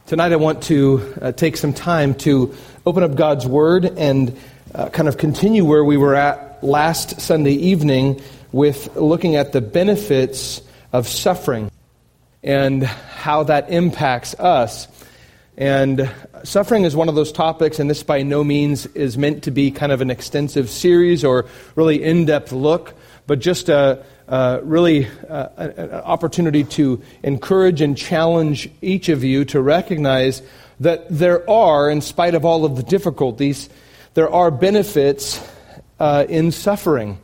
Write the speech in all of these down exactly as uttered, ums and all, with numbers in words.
Tonight I want to uh, take some time to open up God's Word and uh, kind of continue where we were at last Sunday evening with looking at the benefits of suffering and how that impacts us. And suffering is one of those topics, and this by no means is meant to be kind of an extensive series or really in-depth look, but just a Uh, really uh, an opportunity to encourage and challenge each of you to recognize that there are, in spite of all of the difficulties, there are benefits uh, in suffering.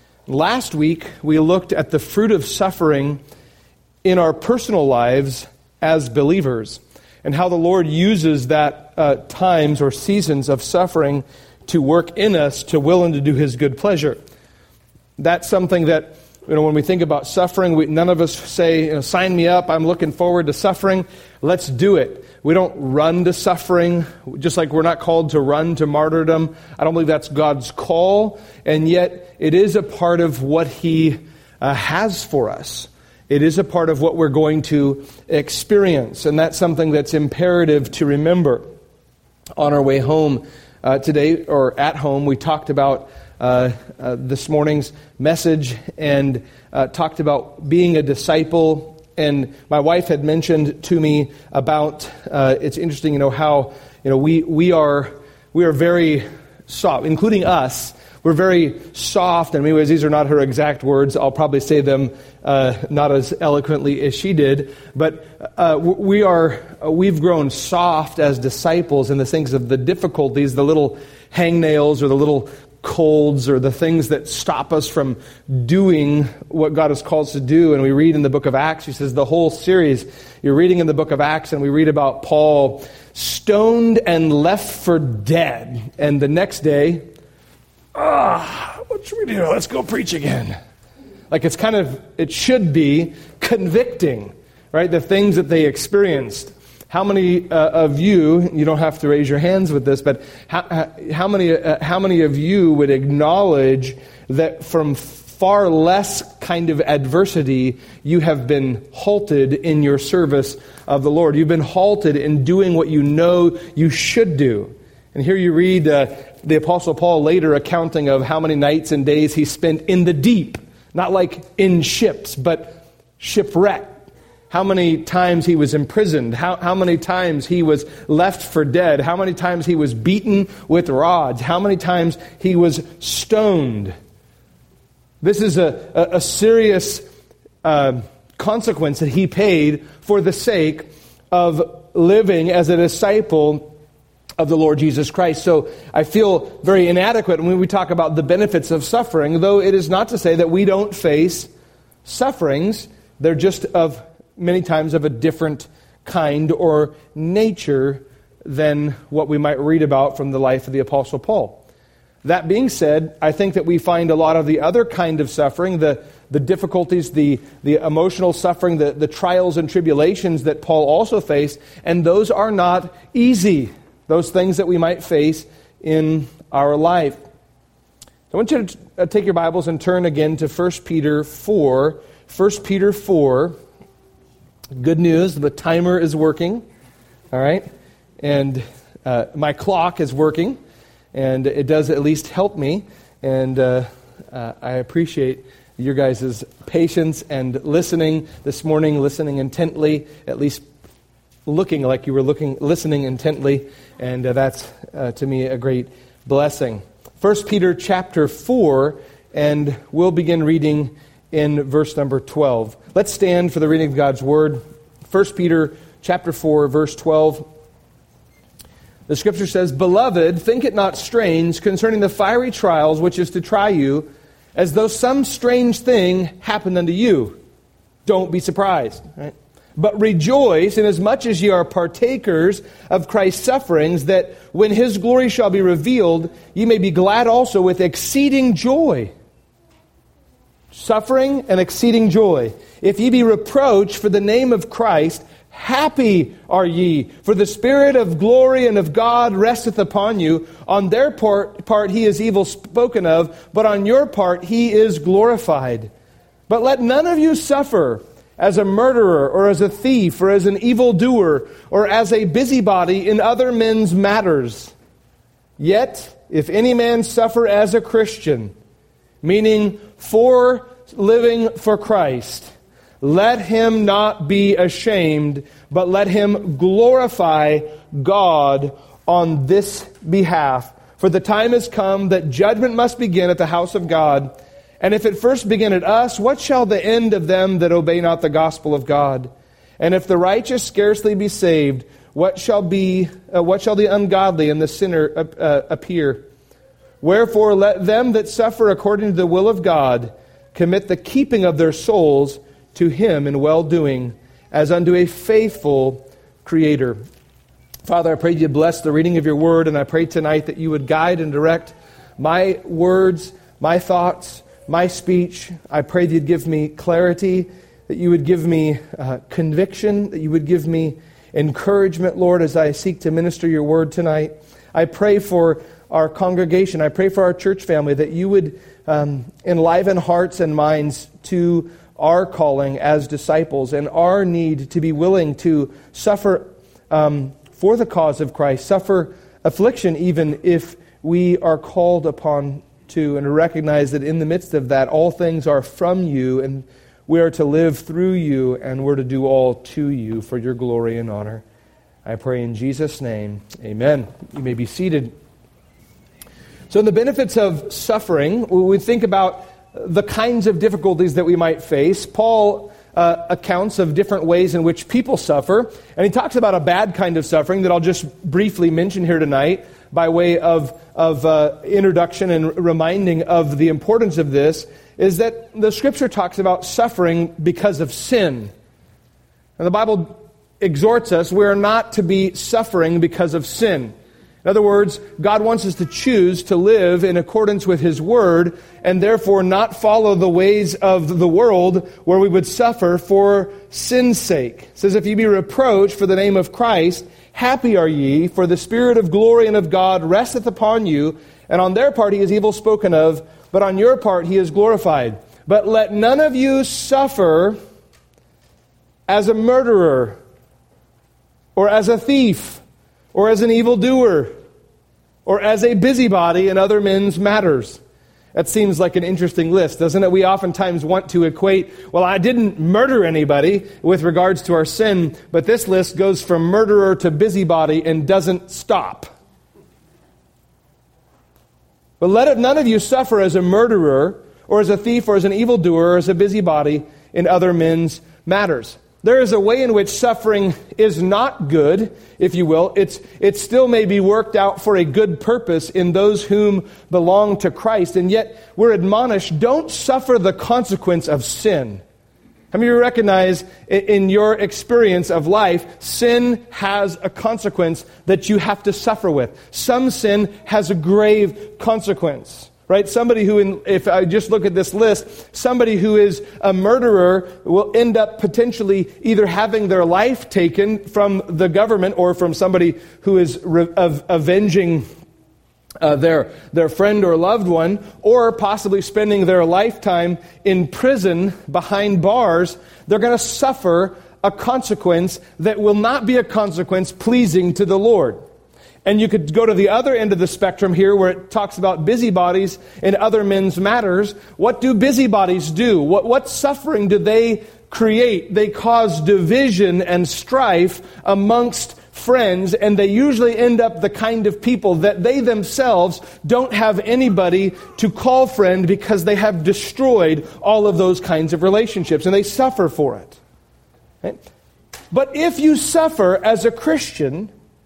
Last week, we looked at the fruit of suffering in our personal lives as believers and how the Lord uses that uh, times or seasons of suffering to work in us to will and to do His good pleasure. That's something that, you know, when we think about suffering, we, none of us say, you know, sign me up, I'm looking forward to suffering. Let's do it. We don't run to suffering, just like we're not called to run to martyrdom. I don't believe that's God's call, and yet it is a part of what He uh, has for us. It is a part of what we're going to experience, and that's something that's imperative to remember. On our way home uh, today, or at home, we talked about Uh, uh, this morning's message and uh, talked about being a disciple. And my wife had mentioned to me about uh, it's interesting, you know, how you know we we are we are very soft, including us. We're very soft, and in many ways these are not her exact words. I'll probably say them uh, not as eloquently as she did, but uh, we are we've grown soft as disciples in the things of the difficulties, the little hangnails or the little colds or the things that stop us from doing what God has called us to do. And we read in the book of Acts, he says the whole series, you're reading in the book of Acts, and we read about Paul stoned and left for dead. And the next day, ah, what should we do? Let's go preach again. Like it's kind of, it should be convicting, right? The things that they experienced. How many uh, of you, you don't have to raise your hands with this, but how, how many uh, how many of you would acknowledge that from far less kind of adversity, you have been halted in your service of the Lord? You've been halted in doing what you know you should do. And here you read uh, the Apostle Paul later accounting of how many nights and days he spent in the deep, not like in ships, but shipwrecked. How many times he was imprisoned, how, how many times he was left for dead, how many times he was beaten with rods, how many times he was stoned. This is a, a, a serious uh, consequence that he paid for the sake of living as a disciple of the Lord Jesus Christ. So I feel very inadequate when we talk about the benefits of suffering, though it is not to say that we don't face sufferings. They're just of many times of a different kind or nature than what we might read about from the life of the Apostle Paul. That being said, I think that we find a lot of the other kind of suffering, the, the difficulties, the, the emotional suffering, the, the trials and tribulations that Paul also faced, and those are not easy, those things that we might face in our life. I want you to take your Bibles and turn again to First Peter four. First Peter four. Good news, the timer is working, all right? And uh, my clock is working, and it does at least help me, and uh, uh, I appreciate your guys' patience and listening this morning, listening intently, at least looking like you were looking, listening intently, and uh, that's, uh, to me, a great blessing. First Peter chapter four, and we'll begin reading in verse number twelve. Let's stand for the reading of God's Word. First Peter chapter four, verse twelve. The Scripture says, "Beloved, think it not strange concerning the fiery trials which is to try you, as though some strange thing happened unto you. Don't be surprised, right? But rejoice inasmuch as ye are partakers of Christ's sufferings, that when His glory shall be revealed, ye may be glad also with exceeding joy." Suffering and exceeding joy. "If ye be reproached for the name of Christ, happy are ye, for the Spirit of glory and of God resteth upon you. On their part, part he is evil spoken of, but on your part he is glorified. But let none of you suffer as a murderer, or as a thief, or as an evildoer, or as a busybody in other men's matters. Yet, if any man suffer as a Christian, meaning for living for Christ, let him not be ashamed, but let him glorify God on this behalf. For the time has come that judgment must begin at the house of God. And if it first begin at us, what shall the end of them that obey not the gospel of God? And if the righteous scarcely be saved, what shall be? Uh, what shall the ungodly and the sinner uh, uh, appear? Wherefore let them that suffer according to the will of God commit the keeping of their souls to Him in well-doing, as unto a faithful Creator. Father, I pray you bless the reading of your word, and I pray tonight that you would guide and direct my words, my thoughts, my speech. I pray that you'd give me clarity, that you would give me uh, conviction, that you would give me encouragement, Lord, as I seek to minister your word tonight. I pray for our congregation. I pray for our church family, that you would um, enliven hearts and minds to our calling as disciples and our need to be willing to suffer um, for the cause of Christ, suffer affliction even if we are called upon to, and to recognize that in the midst of that, all things are from you, and we are to live through you, and we're to do all to you for your glory and honor. I pray in Jesus' name, amen. You may be seated. So in the benefits of suffering, we think about the kinds of difficulties that we might face. Paul uh, accounts of different ways in which people suffer, and he talks about a bad kind of suffering that I'll just briefly mention here tonight by way of, of uh, introduction and reminding of the importance of this, is that the Scripture talks about suffering because of sin. And the Bible exhorts us we're not to be suffering because of sin. In other words, God wants us to choose to live in accordance with His Word, and therefore not follow the ways of the world where we would suffer for sin's sake. It says, if ye be reproached for the name of Christ, happy are ye, for the Spirit of glory and of God resteth upon you, and on their part He is evil spoken of, but on your part He is glorified. But let none of you suffer as a murderer, or as a thief, or as an evildoer, or as a busybody in other men's matters. That seems like an interesting list, doesn't it? We oftentimes want to equate, well, I didn't murder anybody with regards to our sin, but this list goes from murderer to busybody and doesn't stop. But let none of you suffer as a murderer, or as a thief, or as an evildoer, or as a busybody in other men's matters. There is a way in which suffering is not good, if you will. It's, it still may be worked out for a good purpose in those whom belong to Christ. And yet we're admonished, don't suffer the consequence of sin. How many of you recognize in your experience of life, sin has a consequence that you have to suffer with? Some sin has a grave consequence. Right? Somebody who, in, if I just look at this list, somebody who is a murderer will end up potentially either having their life taken from the government or from somebody who is re- of, avenging uh, their, their friend or loved one, or possibly spending their lifetime in prison behind bars. They're going to suffer a consequence that will not be a consequence pleasing to the Lord. And you could go to the other end of the spectrum here where it talks about busybodies in other men's matters. What do busybodies do? What, what suffering do they create? They cause division and strife amongst friends, and they usually end up the kind of people that they themselves don't have anybody to call friend because they have destroyed all of those kinds of relationships, and they suffer for it. Right? But if you suffer as a Christian,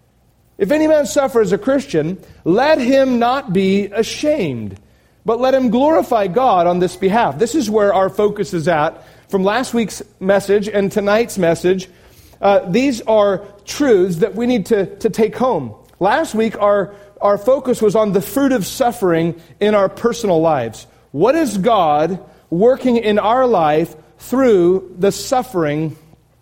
if any man suffer as a Christian, let him not be ashamed, but let him glorify God on this behalf. This is where our focus is at from last week's message and tonight's message. Uh, these are truths that we need to, to take home. Last week, our, our focus was on the fruit of suffering in our personal lives. What is God working in our life through the suffering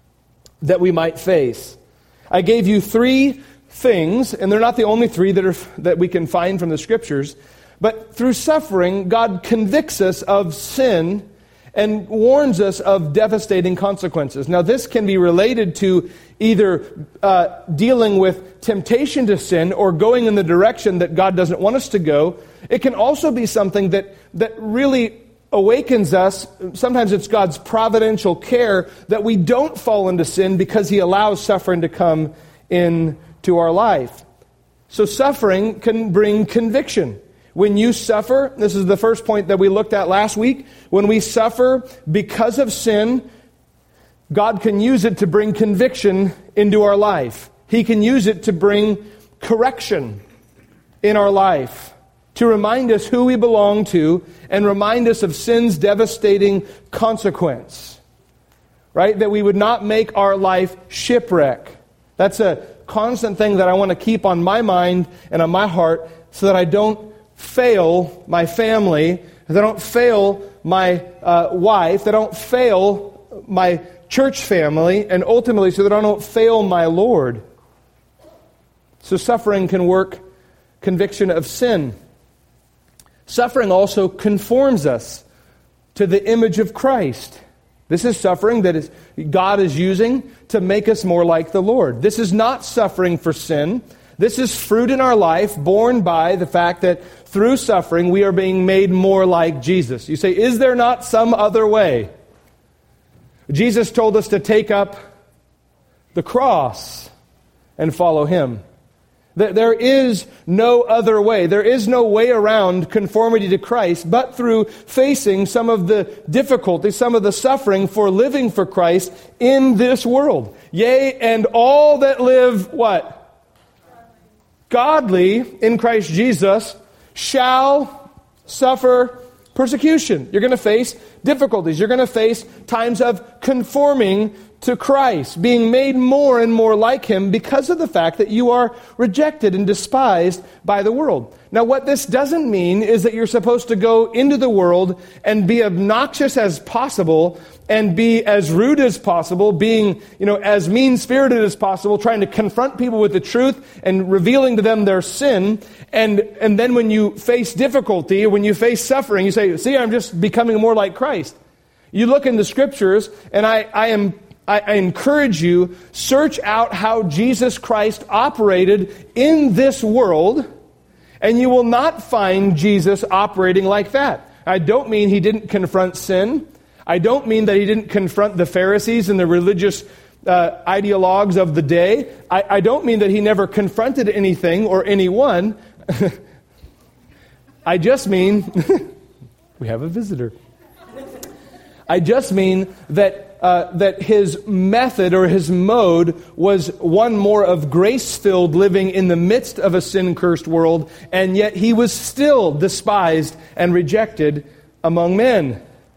that we might face? I gave you three things, and they're not the only three that are that we can find from the Scriptures, but through suffering, God convicts us of sin, and warns us of devastating consequences. Now, this can be related to either uh, dealing with temptation to sin or going in the direction that God doesn't want us to go. It can also be something that, that really awakens us. Sometimes it's God's providential care that we don't fall into sin because He allows suffering to come into our life. So suffering can bring conviction. When you suffer, this is the first point that we looked at last week, when we suffer because of sin, God can use it to bring conviction into our life. He can use it to bring correction in our life, to remind us who we belong to and remind us of sin's devastating consequence, right? That we would not make our life shipwreck. That's a constant thing that I want to keep on my mind and on my heart so that I don't fail my family, that I don't fail my uh, wife, that I don't fail my church family, and ultimately so that I don't fail my Lord. So suffering can work conviction of sin. Suffering also conforms us to the image of Christ. This is suffering that is, God is using to make us more like the Lord. This is not suffering for sin. This is fruit in our life borne by the fact that through suffering we are being made more like Jesus. You say, is there not some other way? Jesus told us to take up the cross and follow Him. There is no other way. There is no way around conformity to Christ but through facing some of the difficulties, some of the suffering for living for Christ in this world. Yea, and all that live, what? Godly in Christ Jesus shall suffer persecution. You're going to face difficulties. You're going to face times of conforming to Christ, being made more and more like Him because of the fact that you are rejected and despised by the world. Now, what this doesn't mean is that you're supposed to go into the world and be obnoxious as possible and be as rude as possible, being, you know, as mean-spirited as possible, trying to confront people with the truth and revealing to them their sin. And, and then when you face difficulty, when you face suffering, you say, see, I'm just becoming more like Christ. You look in the Scriptures, and I, I am I, I encourage you, search out how Jesus Christ operated in this world, and you will not find Jesus operating like that. I don't mean He didn't confront sin. I don't mean that He didn't confront the Pharisees and the religious uh, ideologues of the day. I, I don't mean that He never confronted anything or anyone. I just mean, we have a visitor. I just mean that uh, that His method or His mode was one more of grace-filled living in the midst of a sin-cursed world, and yet He was still despised and rejected among men.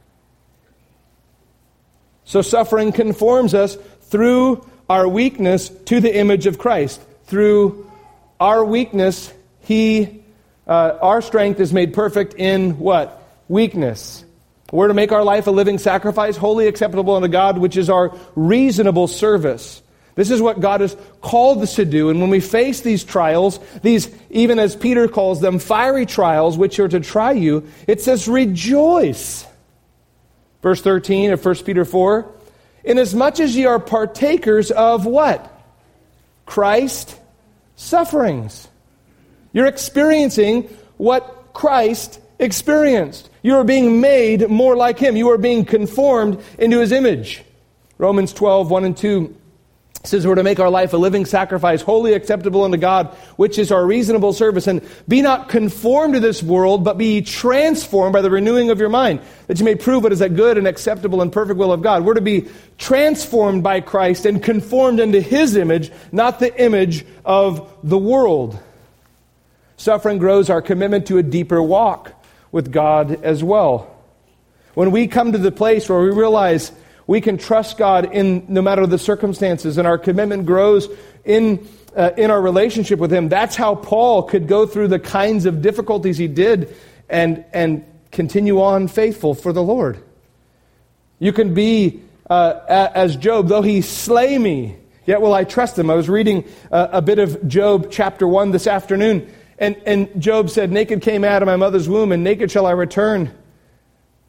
So suffering conforms us through our weakness to the image of Christ. Through our weakness, He, uh, our strength is made perfect in what? Weakness. We're to make our life a living sacrifice, wholly acceptable unto God, which is our reasonable service. This is what God has called us to do. And when we face these trials, these, even as Peter calls them, fiery trials, which are to try you, it says, rejoice. Verse thirteen of First Peter four, inasmuch as ye are partakers of what? Christ sufferings. You're experiencing what Christ experienced. You are being made more like Him. You are being conformed into His image. Romans twelve, one and two says we're to make our life a living sacrifice, wholly acceptable unto God, which is our reasonable service. And be not conformed to this world, but be transformed by the renewing of your mind, that you may prove what is that good and acceptable and perfect will of God. We're to be transformed by Christ and conformed into His image, not the image of the world. Suffering grows our commitment to a deeper walk with God as well. When we come to the place where we realize we can trust God in no matter the circumstances, and our commitment grows in uh, in our relationship with Him, that's how Paul could go through the kinds of difficulties he did and and continue on faithful for the Lord. You can be uh, as Job, though he slay me, yet will I trust Him. I was reading uh, a bit of Job chapter one this afternoon. And, and Job said, naked came out of my mother's womb, and naked shall I return.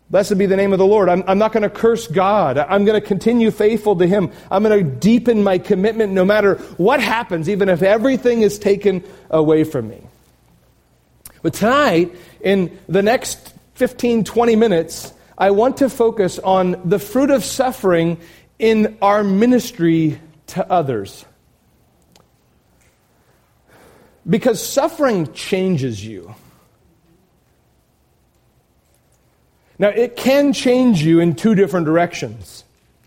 Blessed be the name of the Lord. I'm, I'm not going to curse God. I'm going to continue faithful to Him. I'm going to deepen my commitment no matter what happens, even if everything is taken away from me. But tonight, in the next fifteen, twenty minutes, I want to focus on the fruit of suffering in our ministry to others. Because suffering changes you. Now, it can change you in two different directions.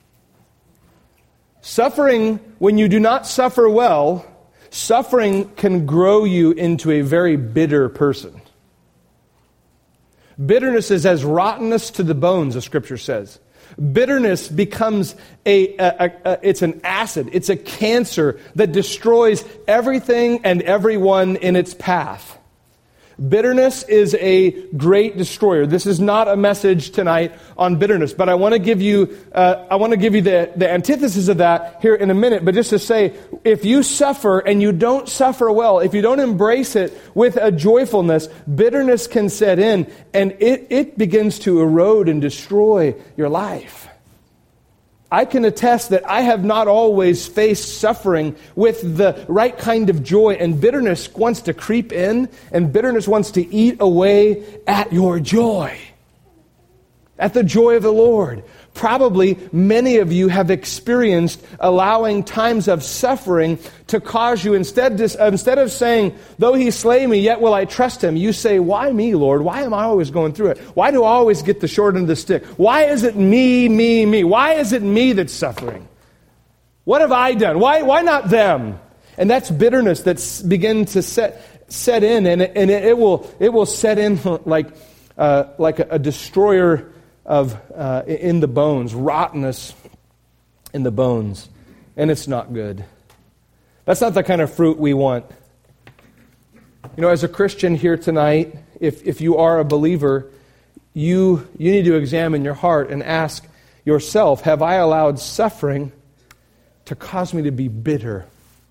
Suffering, when you do not suffer well, suffering can grow you into a very bitter person. Bitterness is as rottenness to the bones, the Scripture says. Bitterness becomes a, a, a, a, it's an acid, it's a cancer that destroys everything and everyone in its path. Bitterness is a great destroyer. This is not a message tonight on bitterness, but I want to give you, uh, I want to give you the, the antithesis of that here in a minute. But just to say, if you suffer and you don't suffer well, if you don't embrace it with a joyfulness, bitterness can set in, and it, it begins to erode and destroy your life. I can attest that I have not always faced suffering with the right kind of joy, and bitterness wants to creep in, and bitterness wants to eat away at your joy, at the joy of the Lord. Probably many of you have experienced allowing times of suffering to cause you, instead, to, instead of saying, though He slay me, yet will I trust Him, you say, why me, Lord? Why am I always going through it? Why do I always get the short end of the stick? Why is it me, me, me? Why is it me that's suffering? What have I done? Why, why not them? And that's bitterness that's begin to set set in, and it, and it, it will it will set in like uh, like a, a destroyer of uh, in the bones, rottenness in the bones, and it's not good. That's not the kind of fruit we want. You know, as a Christian here tonight, if if you are a believer, you you need to examine your heart and ask yourself, have I allowed suffering to cause me to be bitter?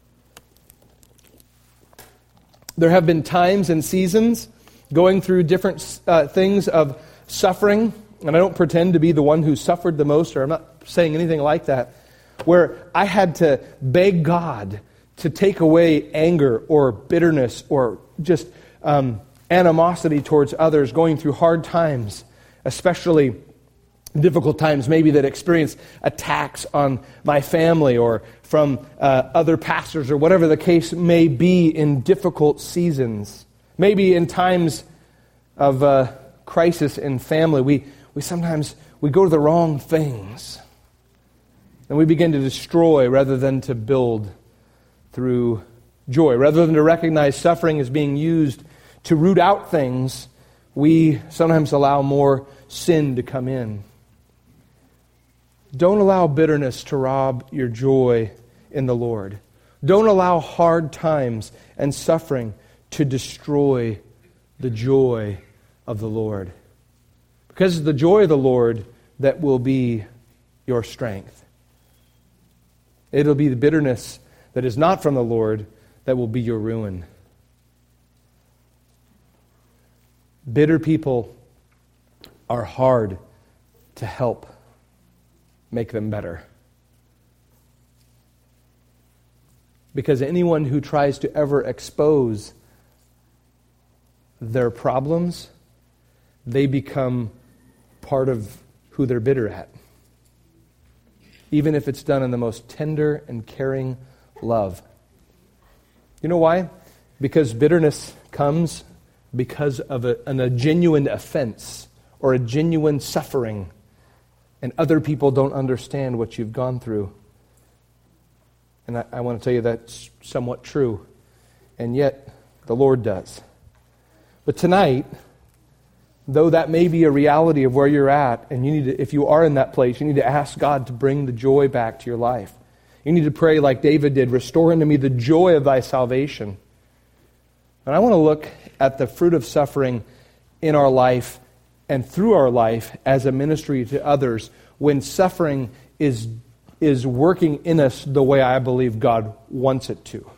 There have been times and seasons going through different uh, things of suffering. And I don't pretend to be the one who suffered the most, or I'm not saying anything like that, where I had to beg God to take away anger or bitterness or just um, animosity towards others, going through hard times, especially difficult times, maybe that experienced attacks on my family or from uh, other pastors or whatever the case may be in difficult seasons. Maybe in times of uh, crisis in family, we We sometimes, we go to the wrong things. And we begin to destroy rather than to build through joy. Rather than to recognize suffering as being used to root out things, we sometimes allow more sin to come in. Don't allow bitterness to rob your joy in the Lord. Don't allow hard times and suffering to destroy the joy of the Lord. Because it's the joy of the Lord that will be your strength. It'll be the bitterness that is not from the Lord that will be your ruin. Bitter people are hard to help make them better. Because anyone who tries to ever expose their problems, they become part of who they're bitter at. Even if it's done in the most tender and caring love. You know why? Because bitterness comes because of a, an, a genuine offense or a genuine suffering, and other people don't understand what you've gone through. And I, I want to tell you that's somewhat true, and yet the Lord does. But tonight, though that may be a reality of where you're at, and you need to, if you are in that place, you need to ask God to bring the joy back to your life. You need to pray like David did, restore unto me the joy of thy salvation. And I want to look at the fruit of suffering in our life and through our life as a ministry to others when suffering is, is working in us the way I believe God wants it to.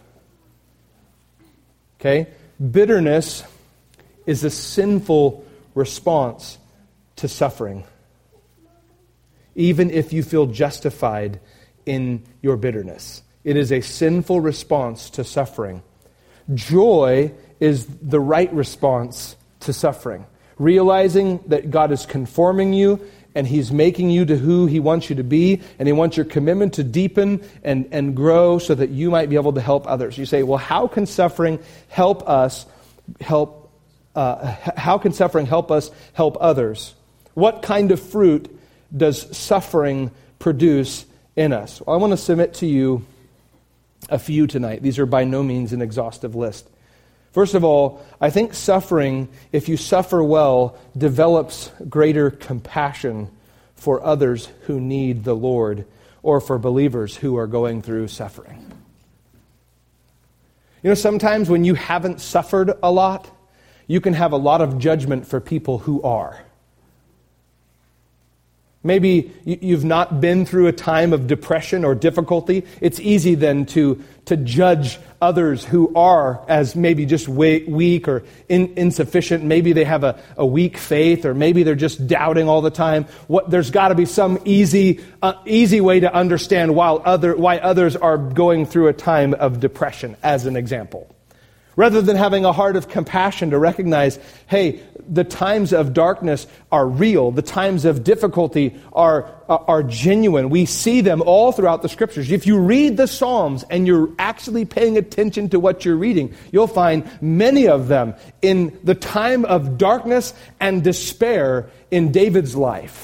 Okay? Bitterness is a sinful response to suffering, even if you feel justified in your bitterness. It is a sinful response to suffering. Joy is the right response to suffering. Realizing that God is conforming you and He's making you to who He wants you to be, and He wants your commitment to deepen and, and grow so that you might be able to help others. You say, well, how can suffering help us help, uh, how can suffering help us help others? What kind of fruit does suffering produce in us? Well, I want to submit to you a few tonight. These are by no means an exhaustive list. First of all, I think suffering, if you suffer well, develops greater compassion for others who need the Lord or for believers who are going through suffering. You know, sometimes when you haven't suffered a lot, you can have a lot of judgment for people who are. Maybe you've not been through a time of depression or difficulty. It's easy then to, to judge others who are as maybe just weak or in, insufficient. Maybe they have a, a weak faith, or maybe they're just doubting all the time. What, there's got to be some easy uh, easy way to understand why, other, why others are going through a time of depression, as an example. Rather than having a heart of compassion to recognize, hey, the times of darkness are real. The times of difficulty are, are genuine. We see them all throughout the Scriptures. If you read the Psalms and you're actually paying attention to what you're reading, you'll find many of them in the time of darkness and despair in David's life.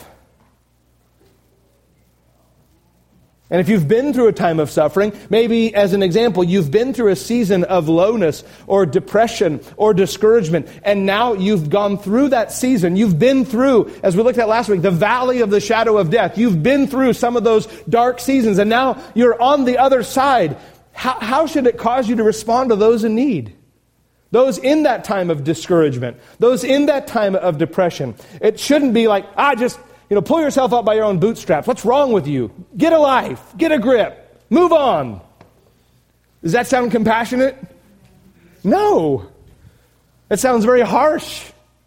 And if you've been through a time of suffering, maybe as an example, you've been through a season of lowness or depression or discouragement, and now you've gone through that season. You've been through, as we looked at last week, the valley of the shadow of death. You've been through some of those dark seasons, and now you're on the other side. How, how should it cause you to respond to those in need? Those in that time of discouragement, those in that time of depression. It shouldn't be like, ah, just... You know, pull yourself up by your own bootstraps. What's wrong with you? Get a life. Get a grip. Move on. Does that sound compassionate? No. That sounds very harsh.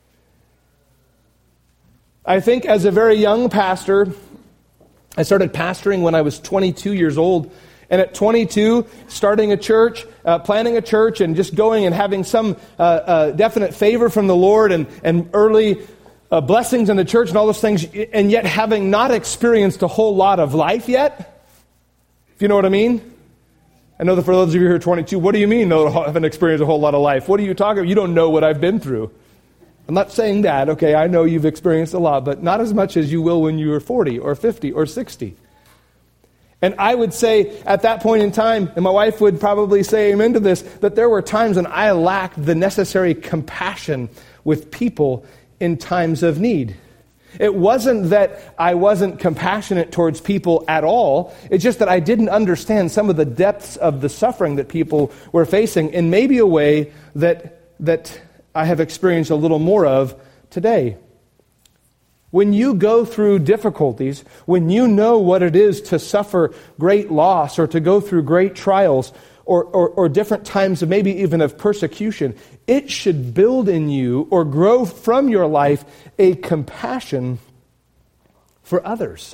I think as a very young pastor, I started pastoring when I was twenty-two years old. And at twenty-two, starting a church, uh, planning a church, and just going and having some uh, uh, definite favor from the Lord and, and early Uh, blessings in the church and all those things, and yet having not experienced a whole lot of life yet, if you know what I mean. I know that for those of you who are twenty-two, what do you mean, no, I haven't experienced a whole lot of life? What are you talking about? You don't know what I've been through. I'm not saying that, okay, I know you've experienced a lot, but not as much as you will when you were forty or fifty or sixty. And I would say at that point in time, and my wife would probably say amen to this, that there were times when I lacked the necessary compassion with people in times of need. It wasn't that I wasn't compassionate towards people at all. It's just that I didn't understand some of the depths of the suffering that people were facing in maybe a way that that I have experienced a little more of today. When you go through difficulties, when you know what it is to suffer great loss or to go through great trials, Or, or, or different times of maybe even of persecution, it should build in you or grow from your life a compassion for others.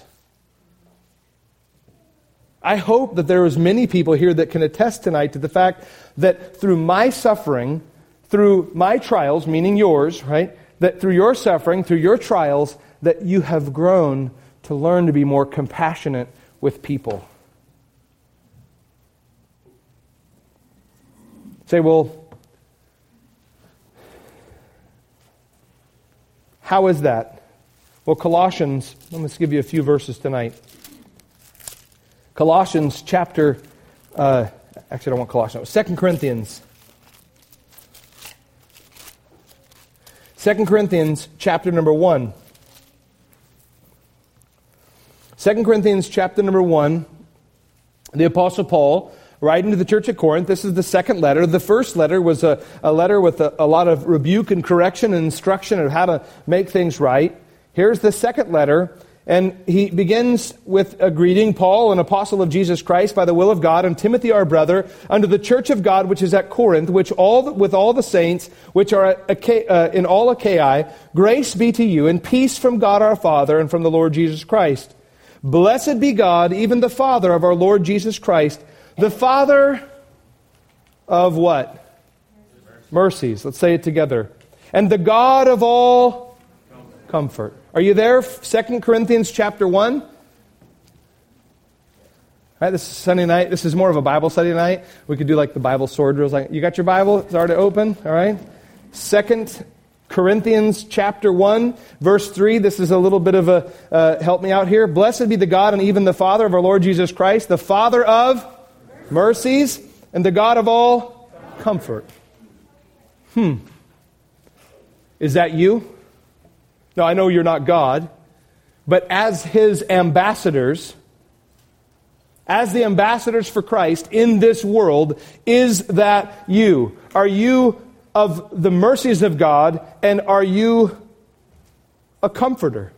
I hope that there is many people here that can attest tonight to the fact that through my suffering, through my trials, meaning yours, right? That through your suffering, through your trials, that you have grown to learn to be more compassionate with people. Say, well, how is that? Well, Colossians, let me give you a few verses tonight. Colossians chapter, uh, actually I don't want Colossians, Second Corinthians. Second Corinthians chapter number one. Second Corinthians chapter number one, the Apostle Paul, writing to the church at Corinth. This is the second letter. The first letter was a, a letter with a, a lot of rebuke and correction and instruction of how to make things right. Here's the second letter, And he begins with a greeting, Paul, an apostle of Jesus Christ by the will of God, and Timothy our brother, unto the church of God which is at Corinth, which all the, with all the saints which are at Acha- uh, in all Achaia, grace be to you, and peace from God our Father and from the Lord Jesus Christ. Blessed be God, even the Father of our Lord Jesus Christ, the Father of what? Mercies. Let's say it together. And the God of all comfort. Are you there? Second Corinthians chapter one. All right, this is Sunday night. This is more of a Bible study night. We could do like the Bible sword drills. Like, you got your Bible? It's already open. All right. Second Corinthians chapter one, verse three. This is a little bit of a, uh, help me out here. Blessed be the God and even the Father of our Lord Jesus Christ, the Father of mercies and the God of all comfort. Hmm. Is that you? No, I know you're not God, but as His ambassadors, as the ambassadors for Christ in this world, is that you? Are you of the mercies of God, and are you a comforter?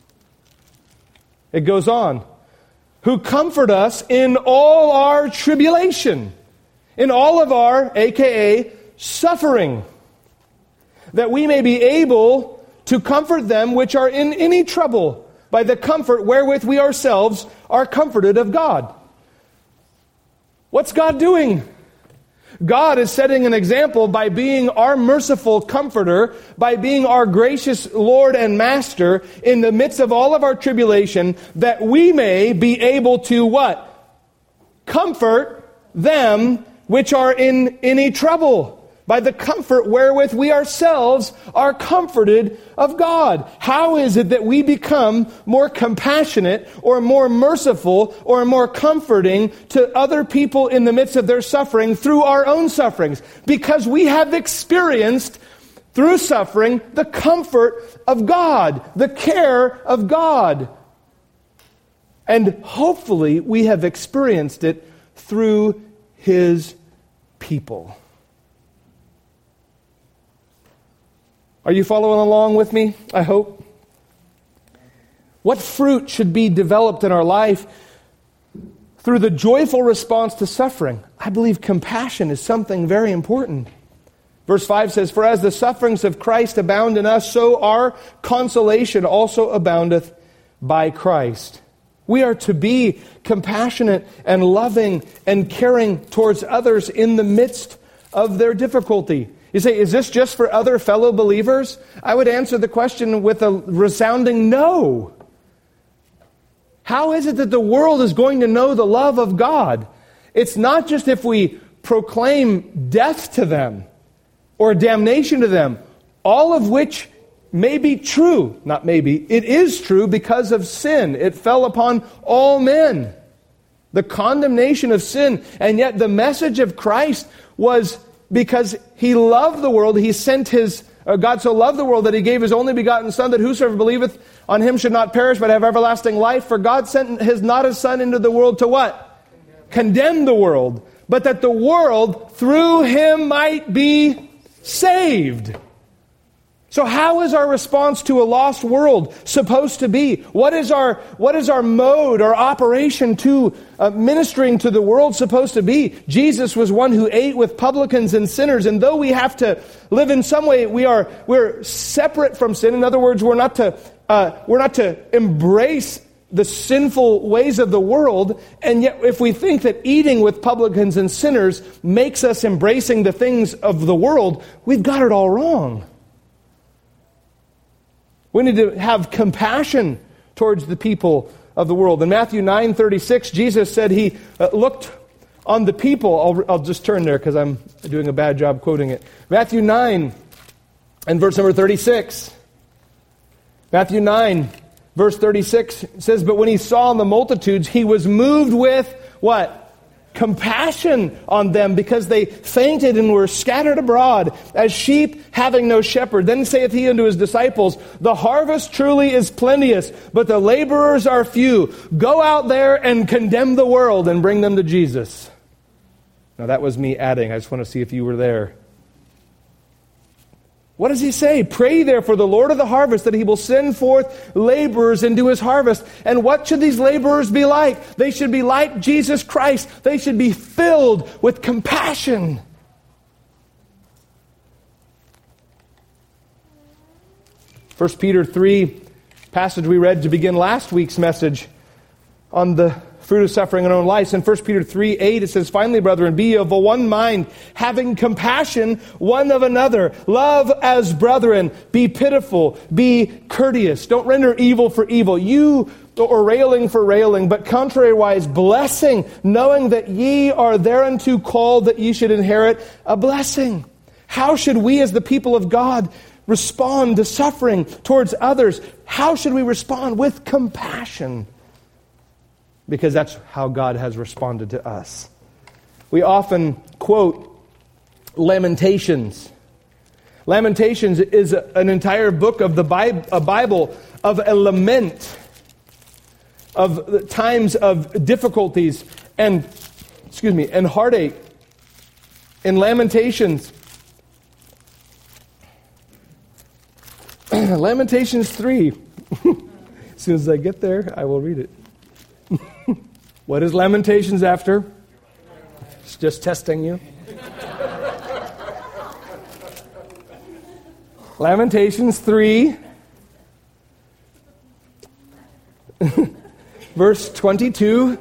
It goes on. Who comfort us in all our tribulation, in all of our, A K A, suffering, that we may be able to comfort them which are in any trouble by the comfort wherewith we ourselves are comforted of God. What's God doing? God is setting an example by being our merciful comforter, by being our gracious Lord and Master in the midst of all of our tribulation, that we may be able to what? Comfort them which are in any trouble, by the comfort wherewith we ourselves are comforted of God. How is it that we become more compassionate or more merciful or more comforting to other people in the midst of their suffering through our own sufferings? Because we have experienced through suffering the comfort of God, the care of God. And hopefully we have experienced it through His people. Are you following along with me? I hope. What fruit should be developed in our life through the joyful response to suffering? I believe compassion is something very important. Verse five says, For as the sufferings of Christ abound in us, so our consolation also aboundeth by Christ. We are to be compassionate and loving and caring towards others in the midst of their difficulty. You say, is this just for other fellow believers? I would answer the question with a resounding no. How is it that the world is going to know the love of God? It's not just if we proclaim death to them or damnation to them, all of which may be true. Not maybe, it is true because of sin. It fell upon all men. The condemnation of sin. And yet the message of Christ was because He loved the world, He sent His, uh, God so loved the world that He gave His only begotten Son, that whosoever believeth on Him should not perish but have everlasting life. For God sent His not His Son into the world to what? Condemn, Condemn the world. But that the world through Him might be saved. So how is our response to a lost world supposed to be? What is our what is our mode or operation to uh, ministering to the world supposed to be? Jesus was one who ate with publicans and sinners, and though we have to live in some way, we are we're separate from sin. In other words, we're not to uh, we're not to embrace the sinful ways of the world, and yet if we think that eating with publicans and sinners makes us embracing the things of the world, we've got it all wrong. We need to have compassion towards the people of the world. In Matthew nine thirty-six, Jesus said He uh, looked on the people. I'll, I'll just turn there because I'm doing a bad job quoting it. Matthew nine and verse number thirty-six. Matthew nine, verse thirty-six says, But when He saw the multitudes, He was moved with what? Compassion on them, because they fainted and were scattered abroad as sheep having no shepherd. Then saith He unto His disciples, The harvest truly is plenteous, but the laborers are few. Go out there and condemn the world and bring them to Jesus. Now that was me adding. I just want to see if you were there. What does he say? Pray therefore the Lord of the harvest that he will send forth laborers into his harvest. And what should these laborers be like? They should be like Jesus Christ. They should be filled with compassion. First Peter three, passage we read to begin last week's message on the fruit of suffering in our own lives. In First Peter three eight, it says, finally, brethren, be of a one mind, having compassion one of another. Love as brethren. Be pitiful. Be courteous. Don't render evil for evil. You or railing for railing, but contrariwise blessing, knowing that ye are thereunto called that ye should inherit a blessing. How should we as the people of God respond to suffering towards others? How should we respond? With compassion. Because that's how God has responded to us. We often quote Lamentations. Lamentations is an entire book of the Bible, a Bible of a lament, of times of difficulties and, excuse me, and heartache. In Lamentations, Lamentations three. As soon as I get there, I will read it. What is Lamentations after? It's just testing you. Lamentations three, verse twenty-two,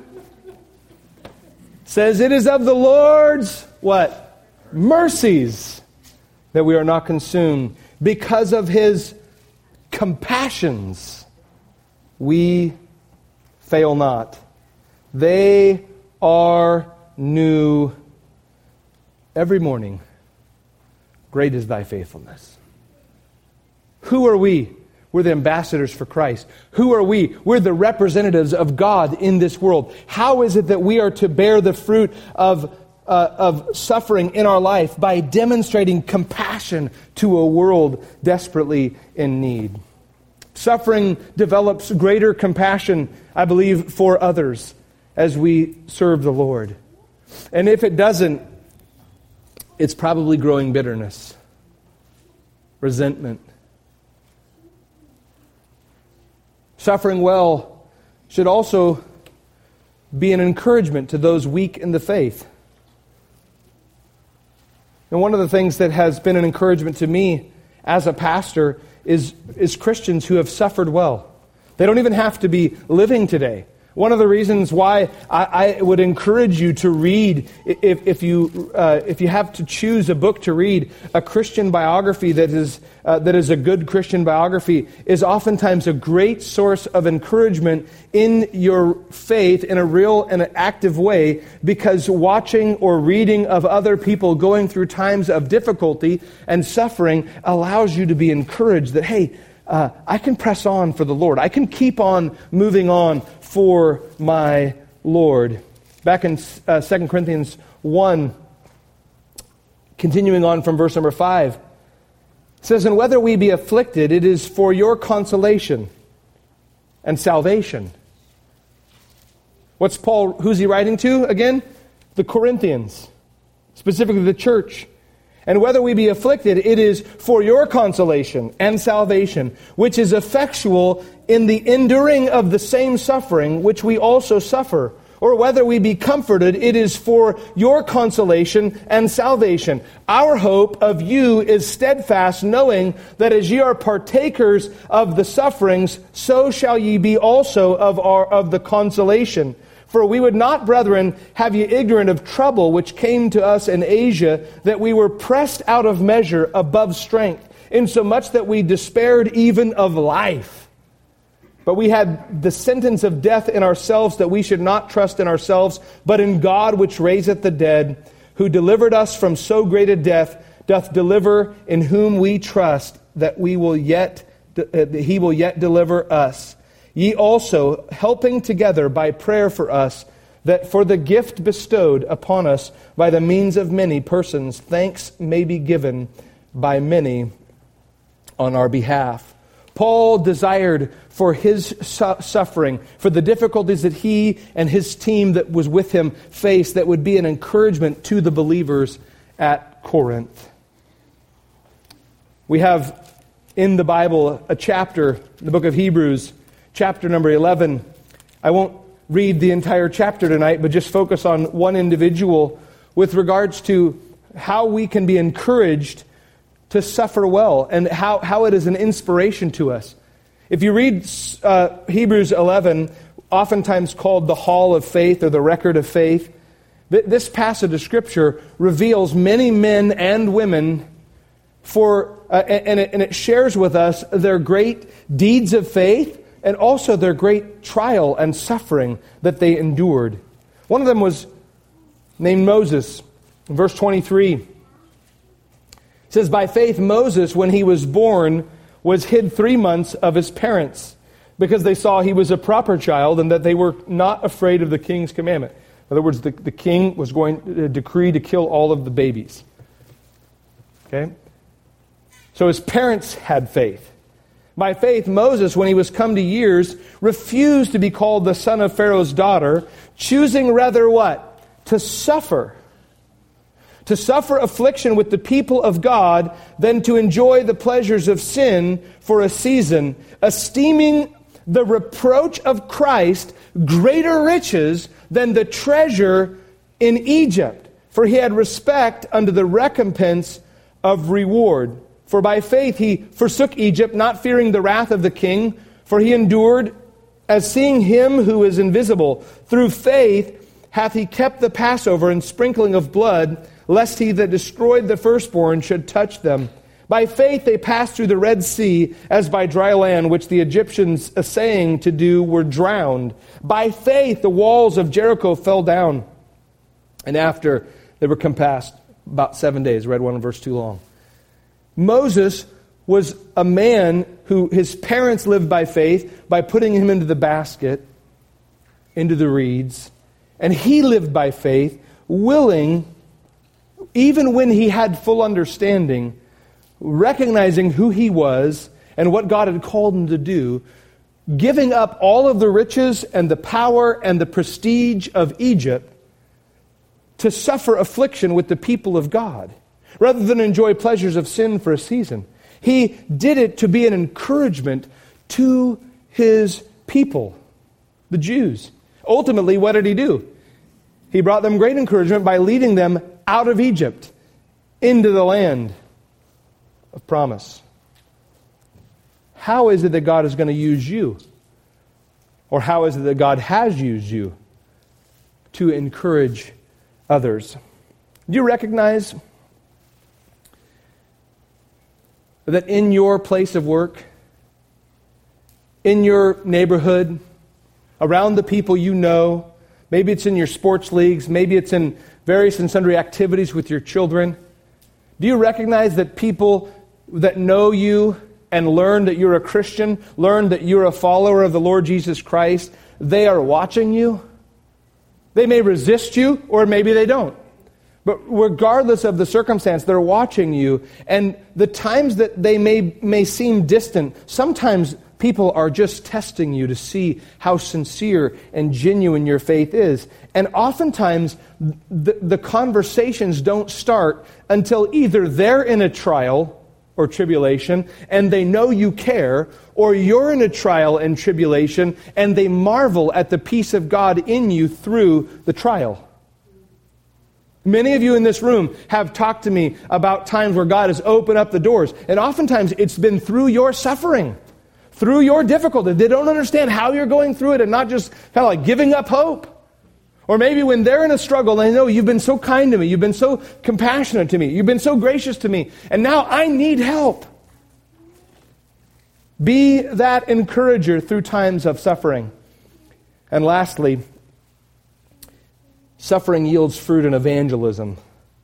says, it is of the Lord's, what? Mercies that we are not consumed. Because of His compassions, we fail not. They are new every morning. Great is thy faithfulness. Who are we? We're the ambassadors for Christ. Who are we? We're the representatives of God in this world. How is it that we are to bear the fruit of, uh, of suffering in our life? By demonstrating compassion to a world desperately in need. Suffering develops greater compassion, I believe, for others as we serve the Lord. And if it doesn't, it's probably growing bitterness, resentment. Suffering well should also be an encouragement to those weak in the faith. And one of the things that has been an encouragement to me as a pastor is, is Christians who have suffered well. They don't even have to be living today. One of the reasons why I, I would encourage you to read, if, if you uh, if you have to choose a book to read, a Christian biography that is uh, that is a good Christian biography, is oftentimes a great source of encouragement in your faith in a real and an active way, because watching or reading of other people going through times of difficulty and suffering allows you to be encouraged that, hey, uh, I can press on for the Lord. I can keep on moving on for my Lord. Back in uh, Second Corinthians one, continuing on from verse number five, it says, and whether we be afflicted, it is for your consolation and salvation. What's Paul, who's he writing to again? The Corinthians, specifically the church. And whether we be afflicted, it is for your consolation and salvation, which is effectual in the enduring of the same suffering which we also suffer. Or whether we be comforted, it is for your consolation and salvation. Our hope of you is steadfast, knowing that as ye are partakers of the sufferings, so shall ye be also of our of the consolation. For we would not, brethren, have ye ignorant of trouble which came to us in Asia, that we were pressed out of measure above strength, insomuch that we despaired even of life. But we had the sentence of death in ourselves, that we should not trust in ourselves, but in God which raiseth the dead, who delivered us from so great a death, doth deliver, in whom we trust, that we will yet that He will yet deliver us. Ye also, helping together by prayer for us, that for the gift bestowed upon us by the means of many persons, thanks may be given by many on our behalf. Paul desired for his su- suffering, for the difficulties that he and his team that was with him faced, that would be an encouragement to the believers at Corinth. We have in the Bible a chapter, the book of Hebrews, chapter number eleven. I won't read the entire chapter tonight, but just focus on one individual with regards to how we can be encouraged to suffer well and how, how it is an inspiration to us. If you read uh, Hebrews eleven, oftentimes called the Hall of Faith or the Record of Faith, th- this passage of Scripture reveals many men and women for, uh, and, it, and it shares with us their great deeds of faith and also their great trial and suffering that they endured. One of them was named Moses. In verse twenty-three, it says, "By faith Moses, when he was born, was hid three months of his parents, because they saw he was a proper child and that they were not afraid of the king's commandment." In other words, the, the king was going to decree to kill all of the babies. Okay? So his parents had faith. By faith, Moses, when he was come to years, refused to be called the son of Pharaoh's daughter, choosing rather what? To suffer. To suffer affliction with the people of God than to enjoy the pleasures of sin for a season, esteeming the reproach of Christ greater riches than the treasure in Egypt. For he had respect unto the recompense of reward. For by faith he forsook Egypt, not fearing the wrath of the king, for he endured as seeing him who is invisible. Through faith hath he kept the Passover and sprinkling of blood, lest he that destroyed the firstborn should touch them. By faith they passed through the Red Sea as by dry land, which the Egyptians essaying to do were drowned. By faith the walls of Jericho fell down, and after they were compassed about seven days. Read one verse too long. Moses was a man who his parents lived by faith by putting him into the basket, into the reeds, and he lived by faith, willing, even when he had full understanding, recognizing who he was and what God had called him to do, giving up all of the riches and the power and the prestige of Egypt to suffer affliction with the people of God, rather than enjoy pleasures of sin for a season. He did it to be an encouragement to his people, the Jews. Ultimately, what did he do? He brought them great encouragement by leading them out of Egypt into the land of promise. How is it that God is going to use you? Or how is it that God has used you to encourage others? Do you recognize that in your place of work, in your neighborhood, around the people you know, maybe it's in your sports leagues, maybe it's in various and sundry activities with your children, do you recognize that people that know you and learn that you're a Christian, learn that you're a follower of the Lord Jesus Christ, they are watching you? They may resist you, or maybe they don't. But regardless of the circumstance, they're watching you. And the times that they may, may seem distant, sometimes people are just testing you to see how sincere and genuine your faith is. And oftentimes, the, the conversations don't start until either they're in a trial or tribulation and they know you care, or you're in a trial and tribulation and they marvel at the peace of God in you through the trial. Many of you in this room have talked to me about times where God has opened up the doors. And oftentimes it's been through your suffering, through your difficulty. They don't understand how you're going through it and not just kind of like giving up hope. Or maybe when they're in a struggle, they know you've been so kind to me, you've been so compassionate to me, you've been so gracious to me, and now I need help. Be that encourager through times of suffering. And lastly, suffering yields fruit in evangelism.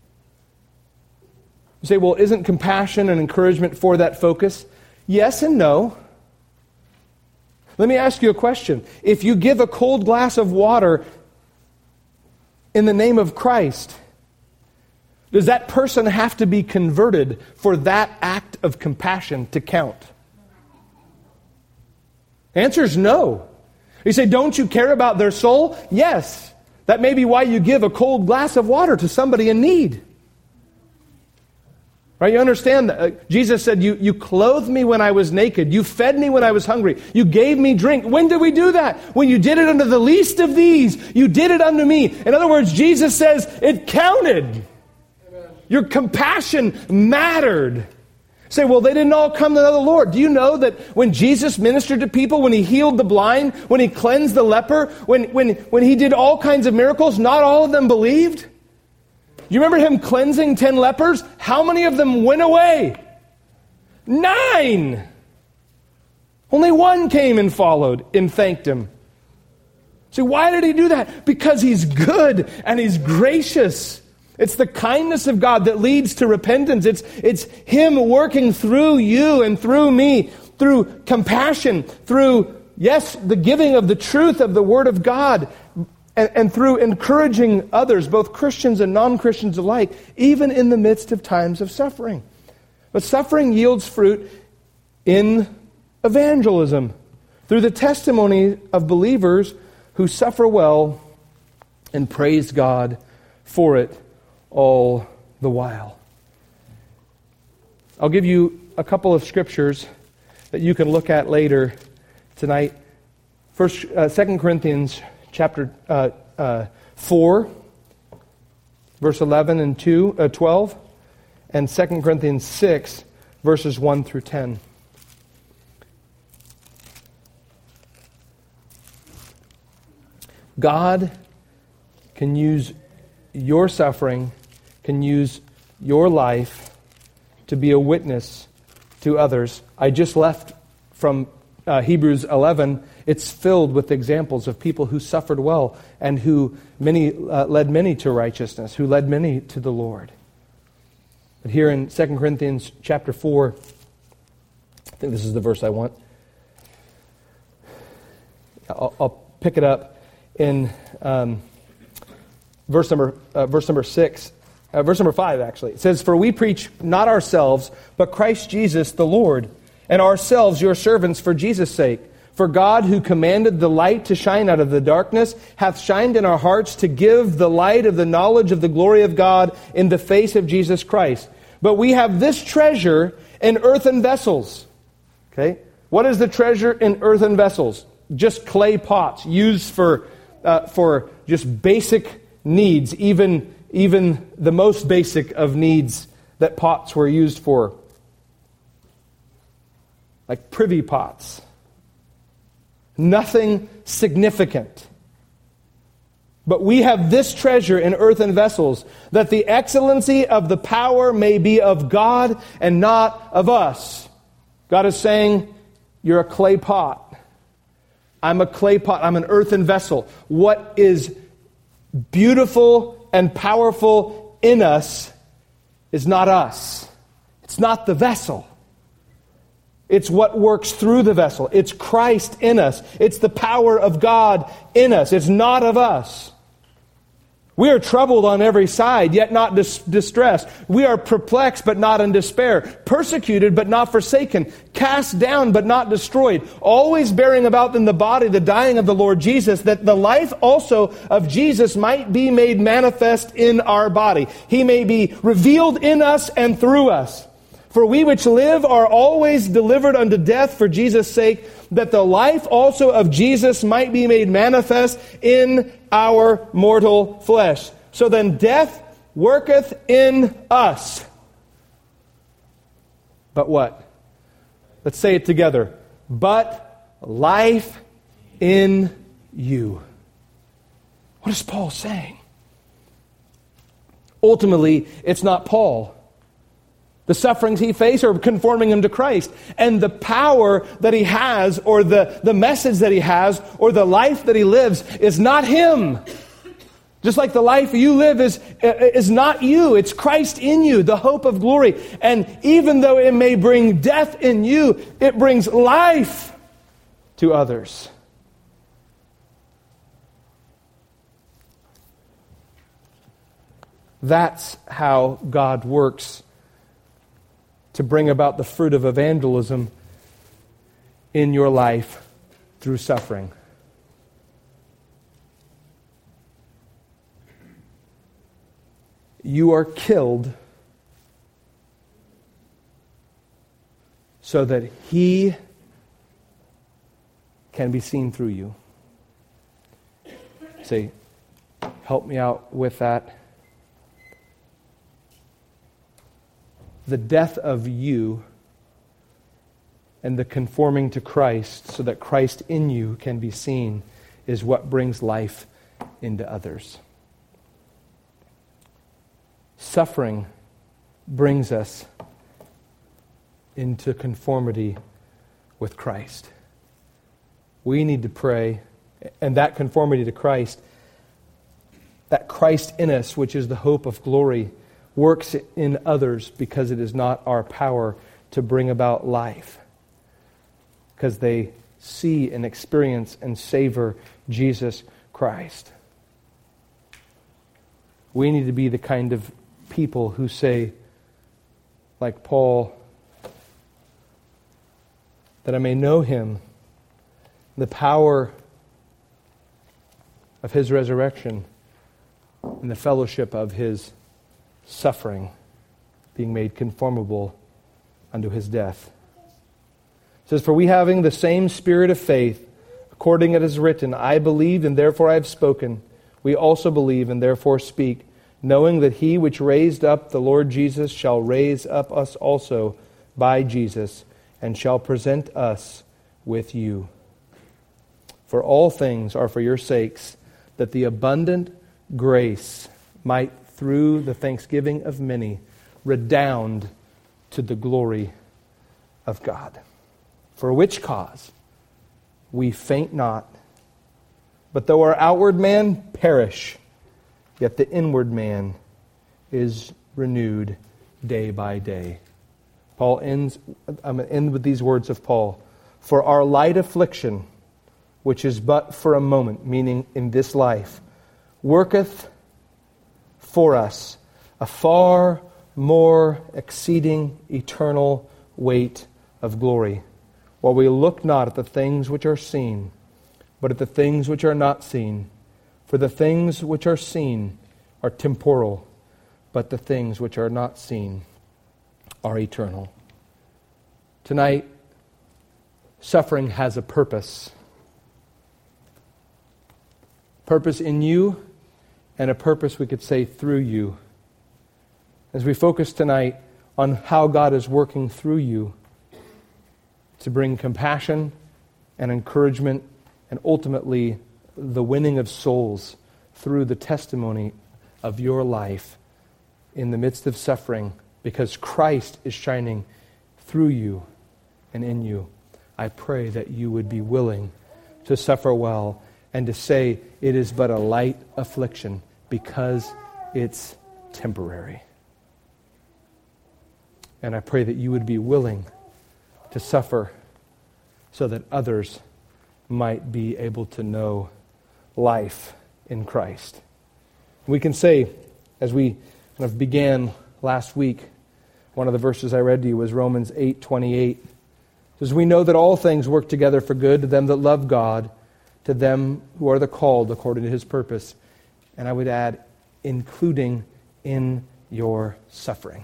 You say, well, isn't compassion and encouragement for that focus? Yes and no. Let me ask you a question. If you give a cold glass of water in the name of Christ, does that person have to be converted for that act of compassion to count? The answer is no. You say, don't you care about their soul? Yes. That may be why you give a cold glass of water to somebody in need. Right? You understand that? Uh, Jesus said, you, you clothed me when I was naked. You fed me when I was hungry. You gave me drink. When did we do that? When you did it unto the least of these, you did it unto me. In other words, Jesus says it counted. Amen. Your compassion mattered. Say, well, they didn't all come to know the Lord. Do you know that when Jesus ministered to people, when he healed the blind, when he cleansed the leper, when, when, when he did all kinds of miracles, not all of them believed? You remember him cleansing ten lepers? How many of them went away? Nine! Only one came and followed and thanked him. See, why did he do that? Because he's good and he's gracious. It's the kindness of God that leads to repentance. It's, it's him working through you and through me, through compassion, through, yes, the giving of the truth of the Word of God, And, and through encouraging others, both Christians and non-Christians alike, even in the midst of times of suffering. But suffering yields fruit in evangelism, through the testimony of believers who suffer well and praise God for it all the while. I'll give you a couple of scriptures that you can look at later tonight. First, uh, Second Corinthians chapter uh, uh, four, verse eleven and two, uh, twelve, and Second Corinthians six, verses one through ten. God can use your suffering, can use your life to be a witness to others. I just left from uh, Hebrews eleven. It's filled with examples of people who suffered well and who many uh, led many to righteousness, who led many to the Lord. But here in Second Corinthians chapter four, I think this is the verse I want. I'll, I'll pick it up in um, verse number uh, verse number six, uh, verse number five. Actually, it says, "For we preach not ourselves, but Christ Jesus the Lord, and ourselves your servants for Jesus' sake. For God, who commanded the light to shine out of the darkness, hath shined in our hearts to give the light of the knowledge of the glory of God in the face of Jesus Christ. But we have this treasure in earthen vessels." Okay? What is the treasure in earthen vessels? Just clay pots used for uh, for just basic needs, even, even the most basic of needs that pots were used for. Like privy pots. Nothing significant. But we have this treasure in earthen vessels, that the excellency of the power may be of God and not of us. God is saying, you're a clay pot. I'm a clay pot. I'm an earthen vessel. What is beautiful and powerful in us is not us. It's not the vessel. It's what works through the vessel. It's Christ in us. It's the power of God in us. It's not of us. We are troubled on every side, yet not dis- distressed. We are perplexed, but not in despair. Persecuted, but not forsaken. Cast down, but not destroyed. Always bearing about in the body the dying of the Lord Jesus, that the life also of Jesus might be made manifest in our body. He may be revealed in us and through us. For we which live are always delivered unto death for Jesus' sake, that the life also of Jesus might be made manifest in our mortal flesh. So then death worketh in us. But what? Let's say it together. But life in you. What is Paul saying? Ultimately, it's not Paul. The sufferings he faced are conforming him to Christ. And the power that he has, or the, the message that he has, or the life that he lives is not him. Just like the life you live is, is not you. It's Christ in you, the hope of glory. And even though it may bring death in you, it brings life to others. That's how God works to bring about the fruit of evangelism in your life through suffering. You are killed so that He can be seen through you. Say, help me out with that. The death of you and the conforming to Christ so that Christ in you can be seen is what brings life into others. Suffering brings us into conformity with Christ. We need to pray, and that conformity to Christ, that Christ in us, which is the hope of glory, works in others because it is not our power to bring about life. Because they see and experience and savor Jesus Christ. We need to be the kind of people who say, like Paul, that I may know Him, the power of His resurrection, and the fellowship of His suffering, being made conformable unto His death. It says, for we having the same spirit of faith, according as it is written, I believed and therefore I have spoken. We also believe and therefore speak, knowing that He which raised up the Lord Jesus shall raise up us also by Jesus, and shall present us with you. For all things are for your sakes, that the abundant grace might, through the thanksgiving of many, redound to the glory of God. For which cause we faint not, but though our outward man perish, yet the inward man is renewed day by day. Paul ends, I'm going to end with these words of Paul. For our light affliction, which is but for a moment, meaning in this life, worketh for us a far more exceeding eternal weight of glory, while we look not at the things which are seen, but at the things which are not seen. For the things which are seen are temporal, but the things which are not seen are eternal. Tonight, suffering has a purpose. Purpose in you, and a purpose, we could say, through you. As we focus tonight on how God is working through you to bring compassion and encouragement and ultimately the winning of souls through the testimony of your life in the midst of suffering, because Christ is shining through you and in you. I pray that you would be willing to suffer well and to say it is but a light affliction because it's temporary. And I pray that you would be willing to suffer so that others might be able to know life in Christ. We can say, as we kind of began last week, one of the verses I read to you was Romans eight twenty-eight. It says, we know that all things work together for good to them that love God, to them who are the called according to His purpose. And I would add, including in your suffering.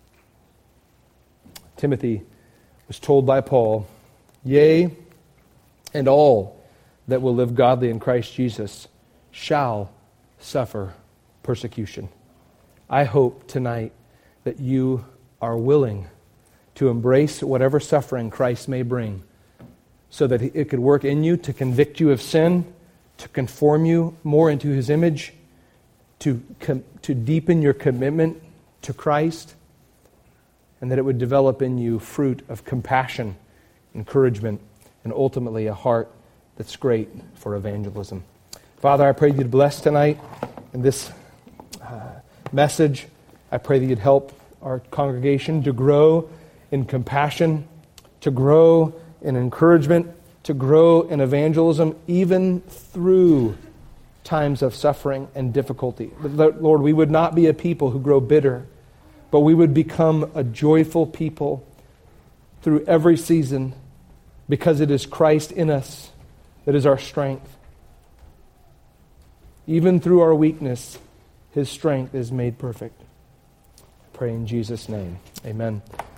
Timothy was told by Paul, yea, and all that will live godly in Christ Jesus shall suffer persecution. I hope tonight that you are willing to embrace whatever suffering Christ may bring, so that it could work in you to convict you of sin, to conform you more into His image, to, com- to deepen your commitment to Christ, and that it would develop in you fruit of compassion, encouragement, and ultimately a heart that's great for evangelism. Father, I pray you'd bless tonight in this uh, message. I pray that you'd help our congregation to grow in compassion, to grow in encouragement, to grow in evangelism, even through times of suffering and difficulty. Lord, we would not be a people who grow bitter, but we would become a joyful people through every season, because it is Christ in us that is our strength. Even through our weakness, His strength is made perfect. I pray in Jesus' name. Amen.